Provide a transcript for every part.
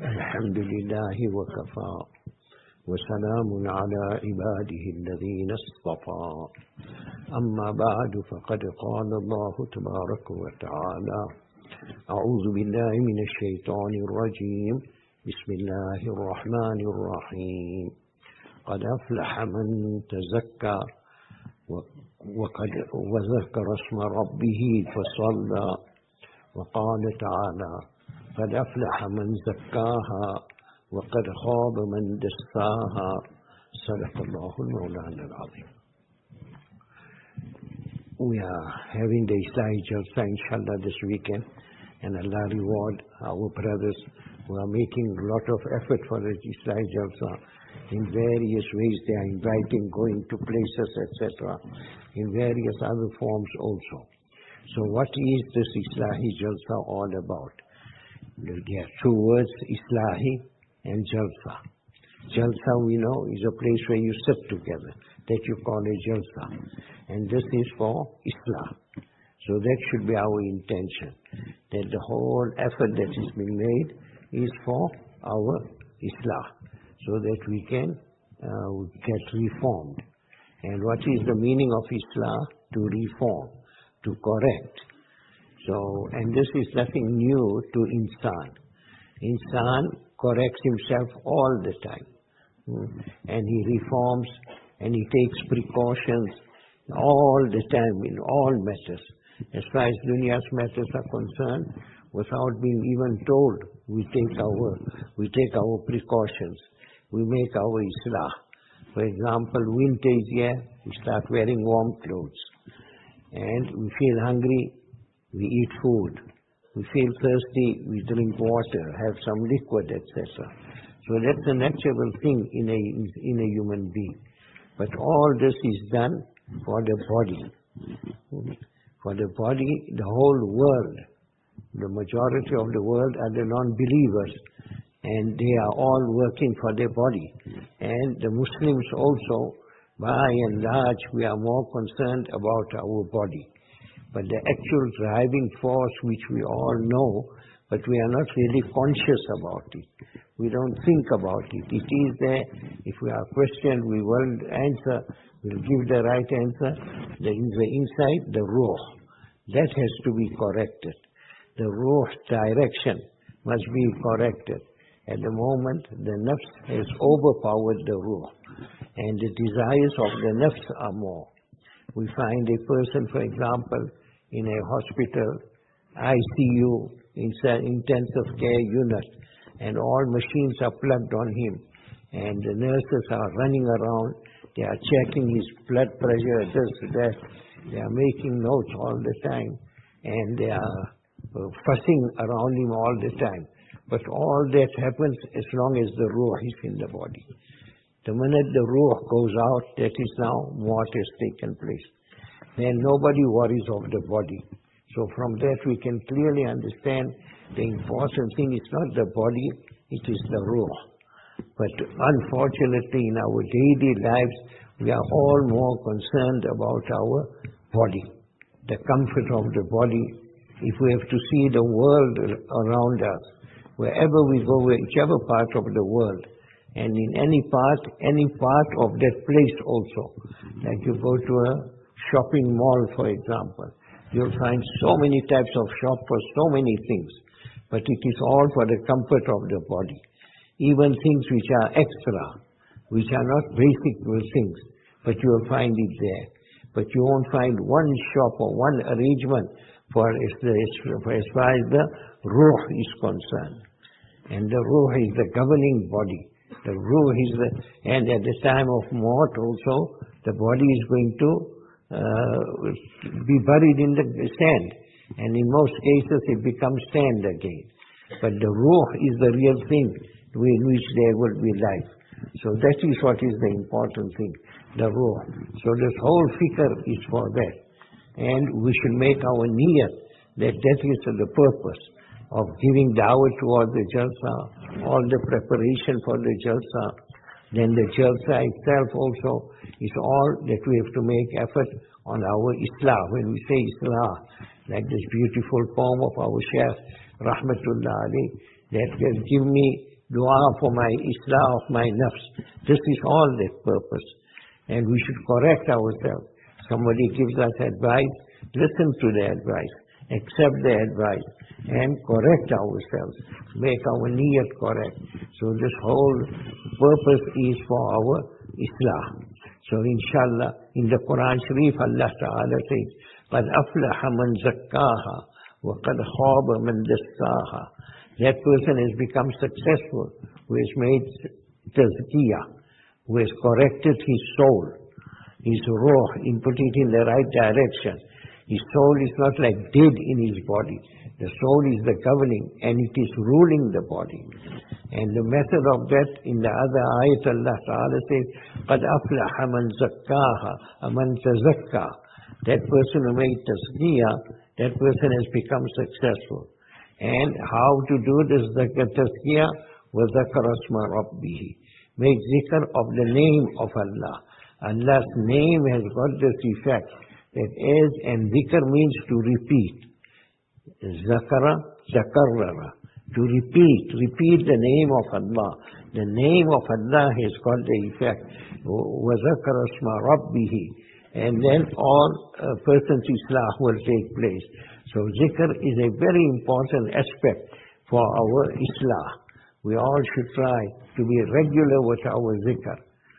الحمد لله وكفى وسلام على عباده الذين اصطفى أما بعد فقد قال الله تبارك وتعالى أعوذ بالله من الشيطان الرجيم بسم الله الرحمن الرحيم قد أفلح من تزكى وذكر اسم ربه فصلى وقال تعالى قد أفلح من زكاها وقد خاب من دساها صدق الله المولانا العظيم. We are having the Islahi Jalsa inshallah this weekend, and Allah reward our brothers who are making a lot of effort for the Islahi Jalsa in various ways. They are inviting, going to places, etc., in various other forms also. So what is this Islahi Jalsa all about? There are two words, Islahi and Jalsa. Jalsa, we know, is a place where you sit together, that you call a Jalsa. And this is for Islah. So that should be our intention, that the whole effort that is being made is for our Islah, so that we can get reformed. And what is the meaning of Islah? To reform, to correct. So, and this is nothing new to insan. Insan corrects himself all the time. And he reforms and he takes precautions all the time in all matters. As far as dunya's matters are concerned, without being even told, we take our precautions. We make our islah. For example, winter is here, we start wearing warm clothes. And we feel hungry, we eat food. We feel thirsty, we drink water, have some liquid, etc. So that's a natural thing in a human being. But all this is done for the body. For the body, the whole world, the majority of the world are the non-believers, and they are all working for their body. And the Muslims also, by and large, we are more concerned about our body. But the actual driving force, which we all know, but we are not really conscious about it. We don't think about it. It is there. If we are questioned, we will answer. We'll give the right answer. The inside, the ruh. That has to be corrected. The ruh direction must be corrected. At the moment, the nafs has overpowered the ruh. And the desires of the nafs are more. We find a person, for example, in a hospital, ICU, intensive care unit, and all machines are plugged on him, and the nurses are running around, they are checking his blood pressure, this, that, they are making notes all the time, and they are fussing around him all the time. But all that happens as long as the ruh is in the body. The minute the ruh goes out, that is now what has taken place. Then nobody worries of the body. So from that we can clearly understand the important thing is not the body, it is the ruh. But unfortunately in our daily lives, we are all more concerned about our body, the comfort of the body. If we have to see the world around us, wherever we go, whichever part of the world, and in any part of that place also, like you go to a shopping mall, for example, you'll find so many types of shop for so many things, but it is all for the comfort of the body. Even things which are extra, which are not basic things, but you will find it there. But you won't find one shop or one arrangement for as far as the ruh is concerned. And the ruh is the governing body. The ruh is and at the time of maut also, the body is going to be buried in the sand, and in most cases it becomes sand again. But the ruh is the real thing in which there will be life. So that is what is the important thing, the ruh. So this whole fikr is for that. And we should make our niyat that is the purpose of giving dawah towards the jalsa, all the preparation for the jalsa. Then the jalsa itself also is all that we have to make effort on our islah. When we say islah, like this beautiful poem of our Shaykh, Rahmatullah Ali, that can give me dua for my islah of my nafs. This is all the purpose. And we should correct ourselves. Somebody gives us advice, listen to the advice, accept the advice, and correct ourselves, make our niyyat correct. So this whole purpose is for our islah. So inshallah, in the Quran Sharif, Allah Ta'ala says, قَدْ أَفْلَحَ مَنْ زَكَّاهَا وَقَدْ خَابَ مَنْ دَسَّاهَا. That person has become successful, who has made tazkiyah, who has corrected his soul, his ruh, and put it in the right direction. His soul is not like dead in his body. The soul is the governing, and it is ruling the body. And the method of that, in the other ayat, Allah Ta'ala says, قَدْ أَفْلَحَ مَنْ زَكَّاهَا وَمَنْ تَزَكَّى. That person who made tazkiyah, that person has become successful. And how to do this tazkiyah? وَذَكَرَ اسْمَ رَبِّهِ. Make zikr of the name of Allah. Allah's name has got this effect. That is, and zikr means to repeat. Zakara, zakarrara. To repeat the name of Allah. The name of Allah has got the effect. وَذَكَرَ اسْمَ رَبِّهِ. And then all person's islah will take place. So zikr is a very important aspect for our islah. We all should try to be regular with our zikr.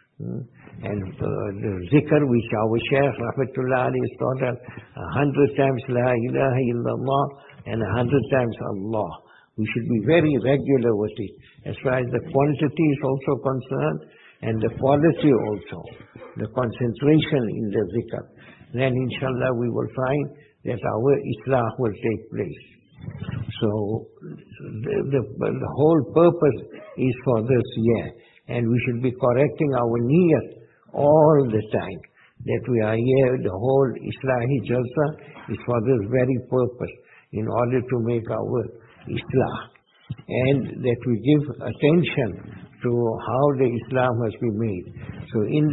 And the zikr which our Shaykh Rahmatullah alayhi taught us 100 times La ilaha illallah and 100 times Allah. We should be very regular with it. As far as the quantity is also concerned, and the quality also, the concentration in the zikr. Then inshallah we will find that our islah will take place. So the whole purpose is for this year. And we should be correcting our niyyat all the time. That we are here, the whole Islahi Jalsa is for this very purpose, in order to make our Islah. And that we give attention to how the Islam must be made. So in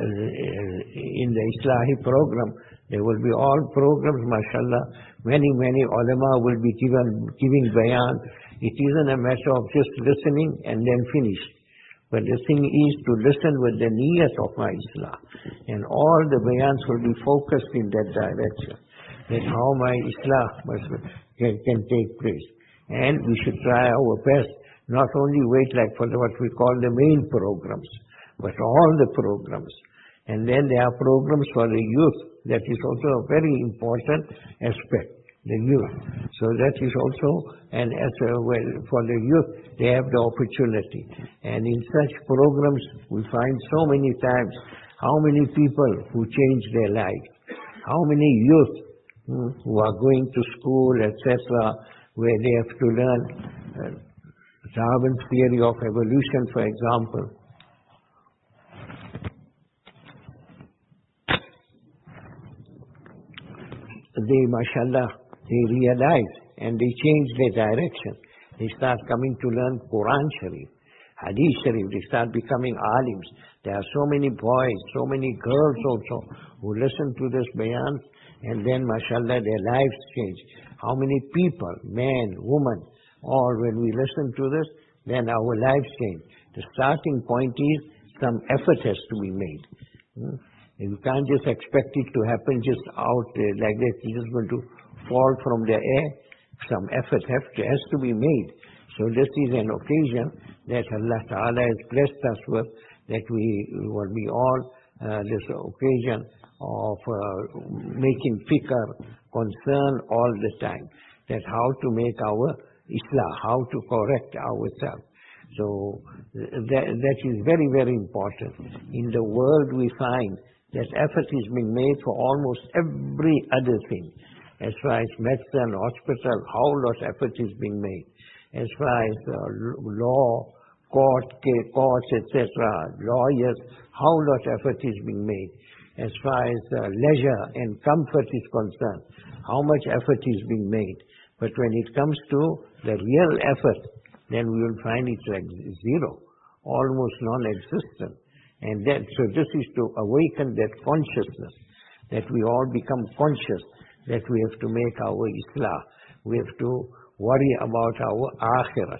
the Islahi program, there will be all programs, mashallah. Many ulama will be giving bayan. It isn't a matter of just listening and then finish. But the thing is to listen with the niyyat of my Islah. And all the bayans will be focused in that direction. That how my Islah can take place. And we should try our best, not only wait like for what we call the main programs, but all the programs. And then there are programs for the youth. That is also a very important aspect, the youth. So that is also, and for the youth, they have the opportunity. And in such programs, we find so many times how many people who change their lives, how many youth who are going to school, etc., where they have to learn Darwin's theory of evolution, for example. They, mashallah, they realize and they change their direction. They start coming to learn Quran Sharif, Hadith Sharif. They start becoming alims. There are so many boys, so many girls also who listen to this bayan, and then, mashallah, their lives change. How many people, man, woman, all when we listen to this, then our lives change. The starting point is some effort has to be made. You can't just expect it to happen just out like that. It's just going to fall from the air. Some effort has to be made. So this is an occasion that Allah Ta'ala has blessed us with, that we will be all this occasion of making fikr, concern all the time, that how to make our islah, how to correct ourselves. So that is very, very important. In the world we find that effort is being made for almost every other thing. As far as medicine, hospital, how much effort is being made. As far as law, courts, etc., lawyers, how much effort is being made. As far as leisure and comfort is concerned, how much effort is being made. But when it comes to the real effort, then we will find it's like zero, almost non-existent. And so this is to awaken that consciousness, that we all become conscious that we have to make our islah. We have to worry about our akhirat.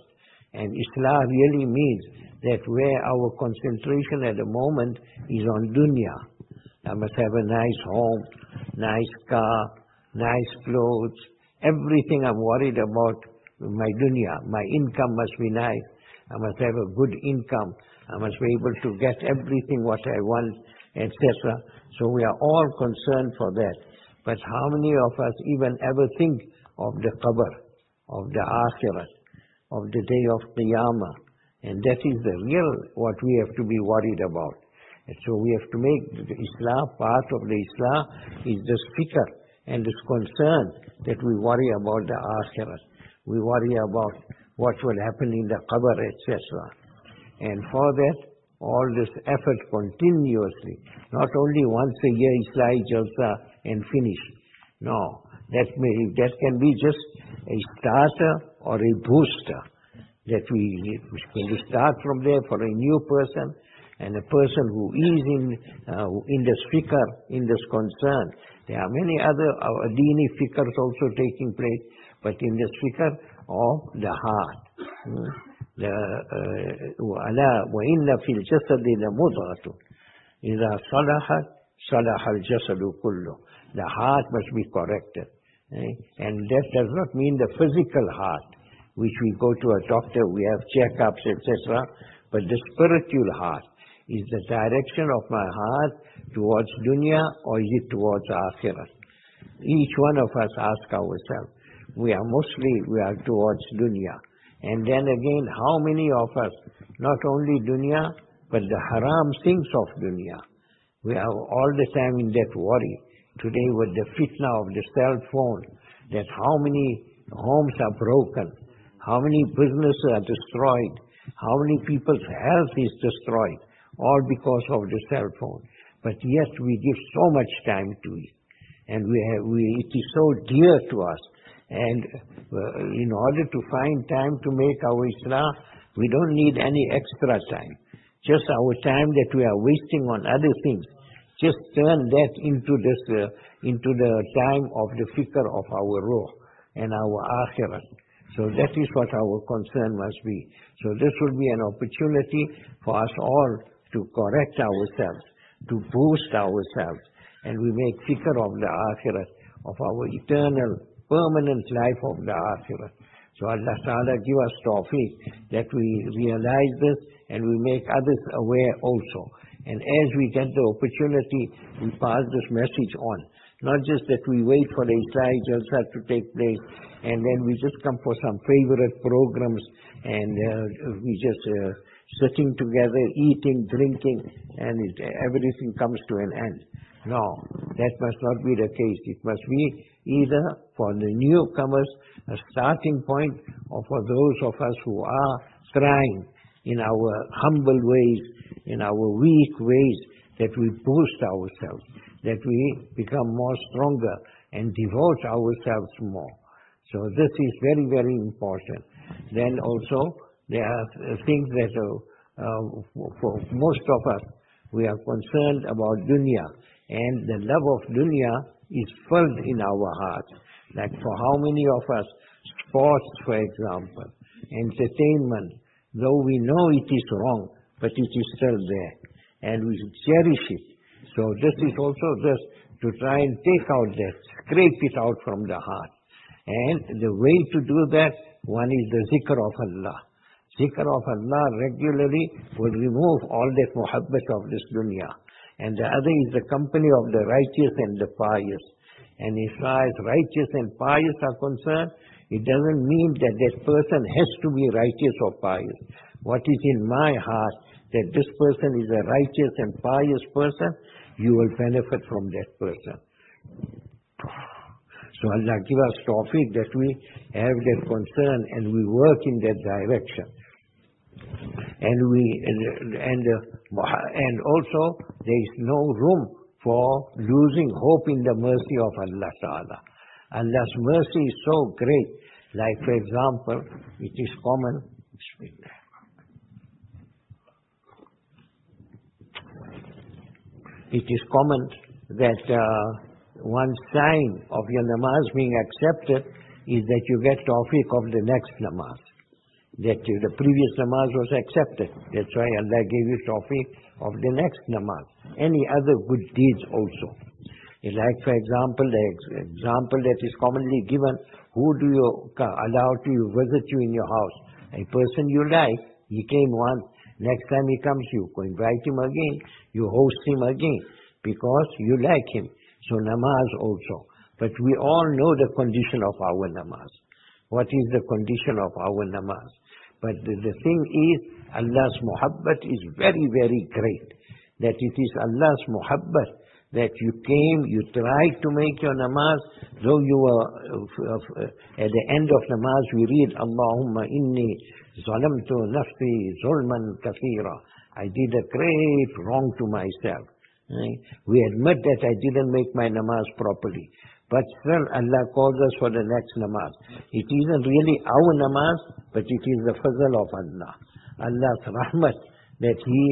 And Islah really means that where our concentration at the moment is on dunya. I must have a nice home, nice car, nice clothes, everything I'm worried about my dunya. My income must be nice. I must have a good income. I must be able to get everything what I want, etc. So we are all concerned for that. But how many of us even ever think of the qabr, of the akhirah, of the day of Qiyamah? And that is the real what we have to be worried about. And so we have to make the Islah, part of the Islah is this fikr and this concern that we worry about the akhirah. We worry about what will happen in the qabr, etc. And for that, all this effort continuously, not only once a year Islah Jalsa and finish. No, that can be just a starter or a booster. That we start from there for a new person and a person who is in this fikr, in this concern. There are many other dini fikrs also taking place, but in this fikr of the heart. وَإِنَّ فِي الْجَسَدِ لَمُضْغَةٌ إِذَا صَلَحَتْ صَلَحَ الْجَسَدُ كُلُّهُ. The heart must be corrected. And that does not mean the physical heart, which we go to a doctor, we have checkups, etc. But the spiritual heart. Is the direction of my heart towards dunya or is it towards akhirah? Each one of us ask ourselves. We are towards dunya. And then again, how many of us, not only dunya, but the haram things of dunya. We are all the time in that worry. Today with the fitna of the cell phone, that how many homes are broken, how many businesses are destroyed, how many people's health is destroyed, all because of the cell phone. But yet we give so much time to it. And it is so dear to us. And in order to find time to make our Islah, we don't need any extra time. Just our time that we are wasting on other things. Just turn that into the time of the fikr of our ruh and our akhirah. So that is what our concern must be. So this will be an opportunity for us all to correct ourselves, to boost ourselves, and we make fikr of the akhirah, of our eternal, permanent life of the akhirah. So Allah Ta'ala give us tawfiq that we realize this and we make others aware also. And as we get the opportunity, we pass this message on. Not just that we wait for the Islah Jalsa to take place and then we just come for some favorite programs and we just sitting together, eating, drinking, and everything comes to an end. No, that must not be the case. It must be either for the newcomers a starting point, or for those of us who are trying in our humble ways, in our weak ways, that we boost ourselves, that we become more stronger and devote ourselves more. So this is very, very important. Then also, there are things that for most of us, we are concerned about dunya. And the love of dunya is filled in our hearts. Like for how many of us, sports, for example, entertainment, though we know it is wrong, but it is still there. And we cherish it. So this is also just to try and take out that, scrape it out from the heart. And the way to do that, one is the zikr of Allah. Zikr of Allah regularly will remove all that muhabbat of this dunya. And the other is the company of the righteous and the pious. And as far as righteous and pious are concerned, it doesn't mean that that person has to be righteous or pious. What is in my heart, that this person is a righteous and pious person, you will benefit from that person. So Allah give us tawfiq that we have that concern and we work in that direction. And also there is no room for losing hope in the mercy of Allah Ta'ala. Allah's mercy is so great. Like for example, it is common. It is common that one sign of your namaz being accepted is that you get tawfiq of the next namaz. that the previous namaz was accepted. That's why Allah gave you tawfiq of the next namaz. Any other good deeds also. Like for example, the example that is commonly given, who do you allow to visit you in your house? A person you like, he came once, next time he comes you invite him again, you host him again, because you like him. So namaz also. But we all know the condition of our namaz. What is the condition of our namaz? But the thing is, Allah's muhabbat is very, very great. That it is Allah's muhabbat that you came, you tried to make your namaz, though you were, at the end of namaz we read, Allahumma inni zalamtu nafsi zulman kathira. I did a great wrong to myself. Right? We admit that I didn't make my namaz properly. But still Allah calls us for the next namaz. It isn't really our namaz, but it is the fazl of Allah. Allah's rahmat that He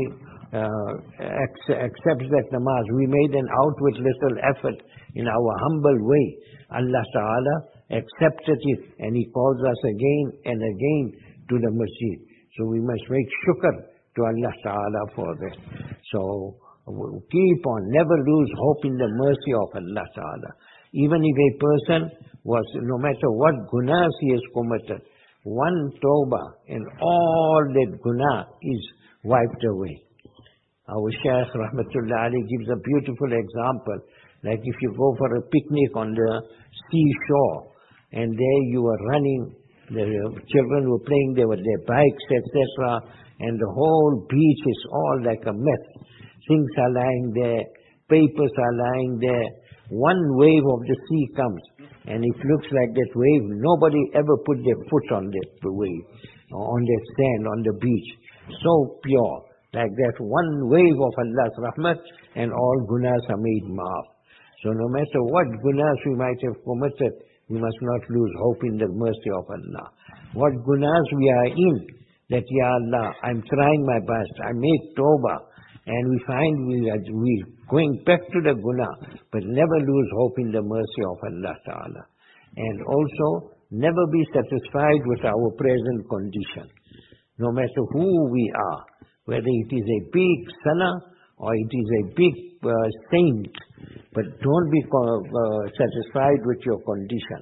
accepts that namaz. We made an outward little effort in our humble way. Allah Ta'ala accepted it and He calls us again and again to the masjid. So we must make shukr to Allah Ta'ala for this. So keep on, never lose hope in the mercy of Allah Ta'ala. Even if a person was, no matter what gunas he has committed, one tawbah and all that guna is wiped away. Our Shaykh Rahmatullah Ali gives a beautiful example. Like if you go for a picnic on the seashore and there you are running, the children were playing there with their bikes, etc. And the whole beach is all like a mess. Things are lying there, papers are lying there. One wave of the sea comes and it looks like that wave. Nobody ever put their foot on that wave, on that sand, on the beach. So pure. Like that one wave of Allah's rahmat and all gunas are made maaf. So no matter what gunas we might have committed, we must not lose hope in the mercy of Allah. What gunas we are in, that Ya Allah, I'm trying my best, I make tawbah, and we find we going back to the guna, but never lose hope in the mercy of Allah Ta'ala. And also, never be satisfied with our present condition. No matter who we are, whether it is a big sana or it is a big saint, but don't be satisfied with your condition.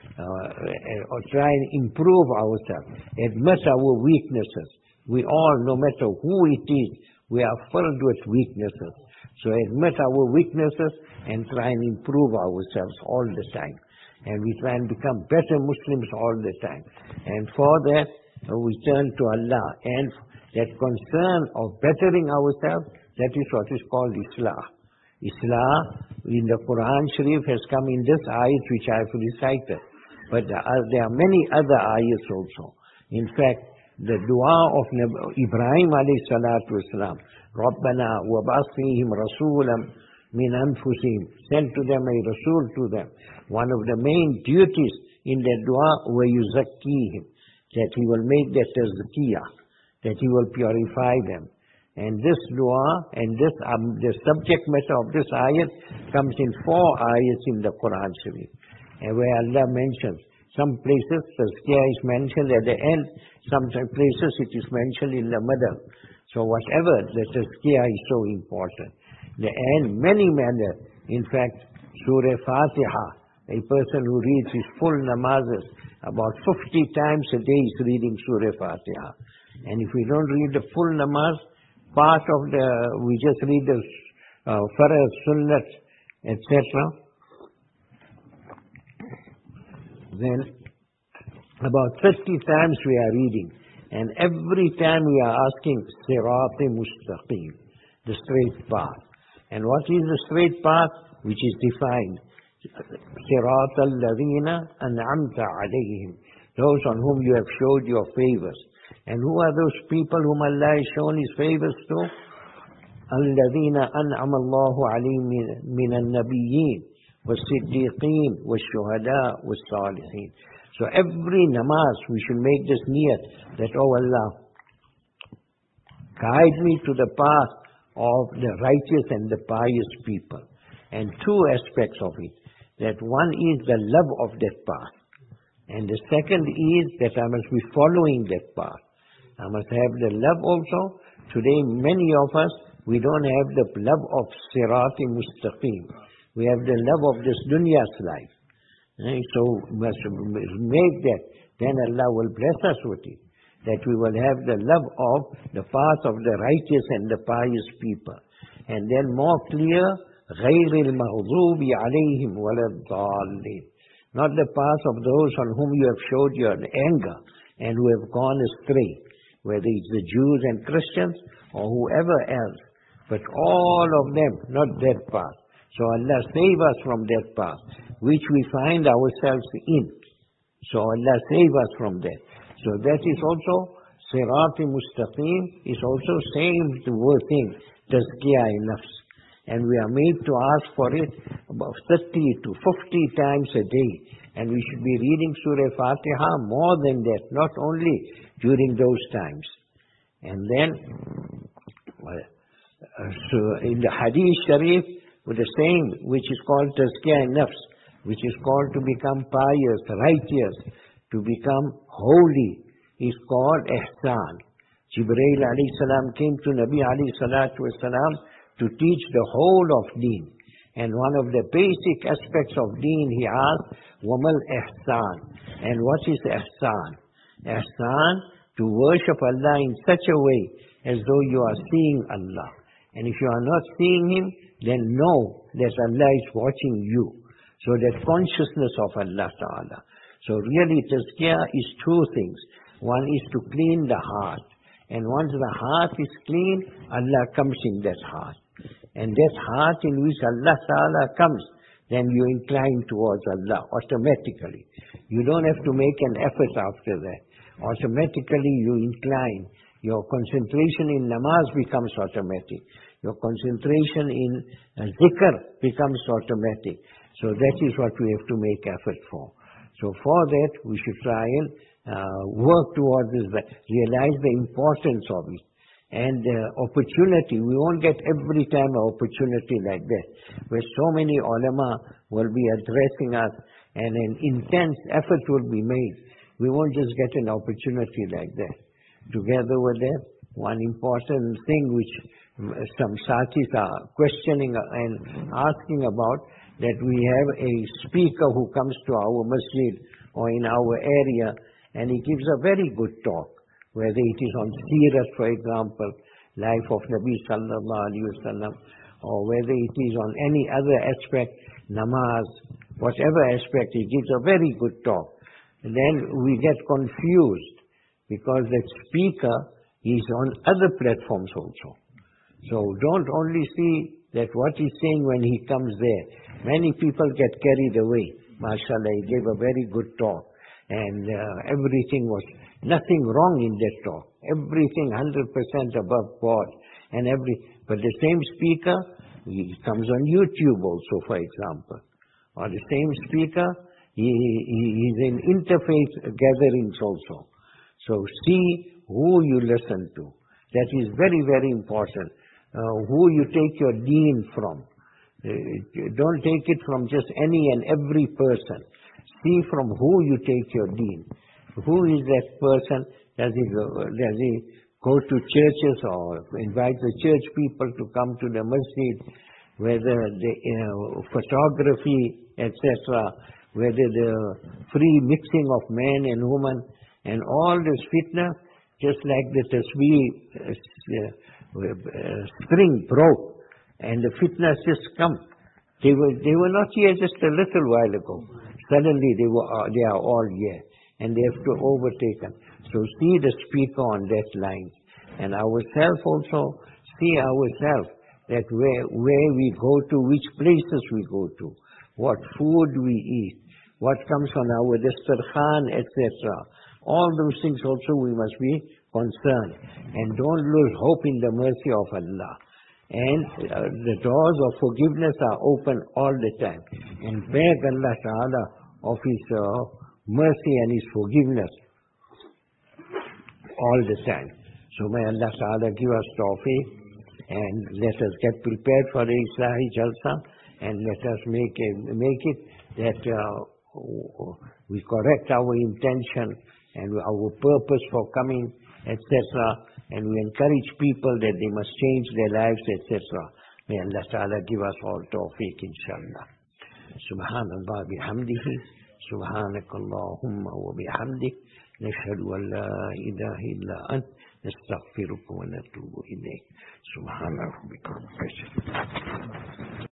Or try and improve ourselves. Admit our weaknesses. We all, no matter who it is, we are filled with weaknesses. So admit our weaknesses and try and improve ourselves all the time. And we try and become better Muslims all the time. And for that, we turn to Allah. And that concern of bettering ourselves, that is what is called Islah. Islah in the Quran Sharif has come in this ayat which I have recited. But there are many other ayats also. In fact, the dua of Ibrahim alayhi salatu wasalam, Rabbana wa ba'ath fihim rasulam min anfusihim, send to them a rasul to them. One of the main duties in that dua, wa yuzakkihim, that he will make that tazkiyah, that he will purify them. And this dua and this the subject matter of this ayat comes in 4 ayats in the Quran Sharif. And where Allah mentions, some places tazkiyah is mentioned at the end, some places it is mentioned in the middle. So whatever, the tazkiyah is so important. The end, many manner. In fact, Surah Fatiha, a person who reads his full namazes, about 50 times a day is reading Surah Fatiha. And if we don't read the full namaz, part of we just read the farz, sunnat, etc., then about 30 times we are reading. And every time we are asking, Sirat-e Mustaqim, the straight path. And what is the straight path? Which is defined. Sirat al-ladhina an'amta alayhim. Those on whom you have showed your favors. And who are those people whom Allah has shown His favors to? Al-ladhina an'ama Allahu alayhim min al-nabiyyin, was-siddiqeen, was-shuhada, was-salihin. So every namaz we should make this niyat that, oh Allah, guide me to the path of the righteous and the pious people. And 2 aspects of it. That one is the love of that path. And the second is that I must be following that path. I must have the love also. Today, many of us, we don't have the love of Sirati Mustaqim. We have the love of this dunya's life. So we must make that. Then Allah will bless us with it. That we will have the love of the path of the righteous and the pious people. And then more clear, غَيْرِ الْمَغْضُوبِ عَلَيْهِمْ وَلَا الضَّالِّينَ. Not the path of those on whom you have showed your anger and who have gone astray, whether it's the Jews and Christians or whoever else, but all of them, not that path. So Allah save us from that path, which we find ourselves in. So Allah save us from that. So that is also, Sirat-i Mustaqim is also same word thing, Tazkiyah nafs. And we are made to ask for it about 30 to 50 times a day. And we should be reading Surah Fatiha more than that, not only during those times. And then, so in the Hadith Sharif, with the same, which is called Tazkiyah nafs, which is called to become pious, righteous, to become holy, is called Ihsan. Jibreel alayhi salam came to Nabi alayhi salatu wasalam to teach the whole of Deen. And one of the basic aspects of Deen, he asked, Wamal Ihsan. And what is Ihsan? Ihsan, to worship Allah in such a way as though you are seeing Allah. And if you are not seeing Him, then know that Allah is watching you. So that consciousness of Allah Ta'ala. So really Tazkiyah is two things. One is to clean the heart. And once the heart is clean, Allah comes in that heart. And that heart in which Allah Ta'ala comes, then you incline towards Allah automatically. You don't have to make an effort after that. Automatically you incline. Your concentration in namaz becomes automatic. Your concentration in zikr becomes automatic. So that is what we have to make effort for. So for that, we should try and work towards this, realize the importance of it. And opportunity, we won't get every time an opportunity like that, where so many ulama will be addressing us and an intense effort will be made. We won't just get an opportunity like that. Together with that, one important thing which some satis are questioning and asking about, that we have a speaker who comes to our masjid or in our area and he gives a very good talk, whether it is on Sirat, for example, life of Nabi Sallallahu Alaihi Wasallam, or whether it is on any other aspect, namaz, whatever aspect, he gives a very good talk. And then we get confused because that speaker is on other platforms also. So don't only see that what he's saying when he comes there. Many people get carried away. MashaAllah, he gave a very good talk. And everything was, nothing wrong in that talk. Everything 100% above board. But the same speaker, he comes on YouTube also, for example. Or the same speaker, he's in interfaith gatherings also. So see who you listen to. That is very, very important. Who you take your deen from. Don't take it from just any and every person. See from who you take your deen. Who is that person? Does he go to churches or invite the church people to come to the masjid? Whether the photography, etc. Whether the free mixing of men and women and all this fitna, just like the tasbih string broke and the fitnas just come. They were not here just a little while ago. Suddenly they are all here and they have to overtake them. So see the speaker on that line. And ourselves also, see ourselves that where we go to, which places we go to, what food we eat, what comes on our dastarkhan, etc. All those things also we must be concerned. And don't lose hope in the mercy of Allah. And the doors of forgiveness are open all the time. And beg Allah Ta'ala of His mercy and His forgiveness all the time. So may Allah Ta'ala give us tawfiq and let us get prepared for the Islahi Jalsa and let us make it that we correct our intention and our purpose for coming, etc. And we encourage people that they must change their lives, etc. May Allah Ta'ala give us all tawfiq, inshallah. Subhanallah bihamdihi, subhanakallahumma wa bihamdik, nashhadu an la ilaha illa ant, nastaghfiruka wa natubu ilayk. Subhana rabbika rabbil izzati.